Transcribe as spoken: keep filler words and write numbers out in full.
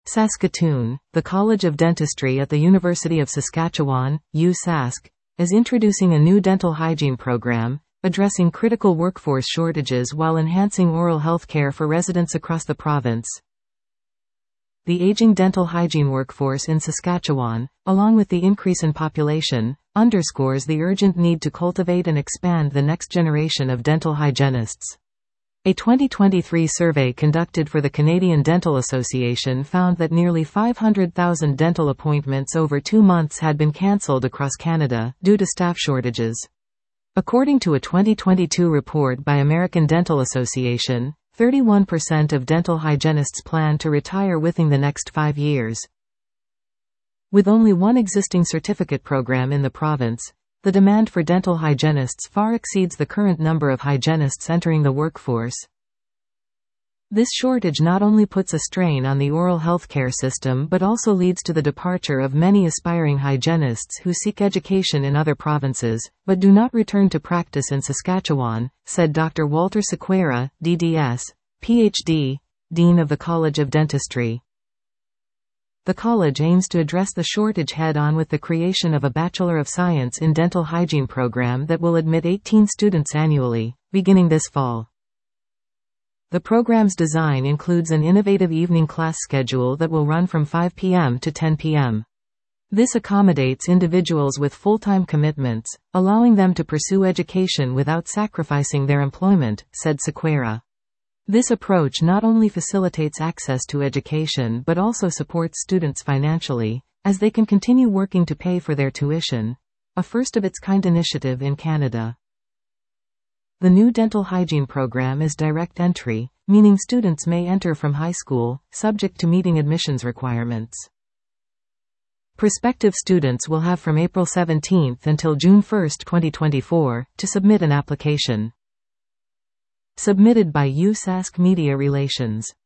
Saskatoon, the College of Dentistry at the University of Saskatchewan, U Sask, is introducing a new dental hygiene program, addressing critical workforce shortages while enhancing oral health care for residents across the province. The aging dental hygiene workforce in Saskatchewan, along with the increase in population, underscores the urgent need to cultivate and expand the next generation of dental hygienists. A twenty twenty-three survey conducted for the Canadian Dental Association found that nearly five hundred thousand dental appointments over two months had been cancelled across Canada, due to staff shortages. According to a twenty twenty-two report by American Dental Association, thirty-one percent of dental hygienists plan to retire within the next five years. With only one existing certificate program in the province, the demand for dental hygienists far exceeds the current number of hygienists entering the workforce. This shortage not only puts a strain on the oral health care system but also leads to the departure of many aspiring hygienists who seek education in other provinces, but do not return to practice in Saskatchewan, said Doctor Walter Sequeira, D D S, P H D, Dean of the College of Dentistry. The college aims to address the shortage head-on with the creation of a Bachelor of Science in Dental Hygiene program that will admit eighteen students annually, beginning this fall. The program's design includes an innovative evening class schedule that will run from five p m to ten p m This accommodates individuals with full-time commitments, allowing them to pursue education without sacrificing their employment, said Sequeira. This approach not only facilitates access to education but also supports students financially, as they can continue working to pay for their tuition, a first-of-its-kind initiative in Canada. The new dental hygiene program is direct entry, meaning students may enter from high school, subject to meeting admissions requirements. Prospective students will have from April seventeenth until June first, twenty twenty-four, to submit an application. Submitted by U Sask Media Relations.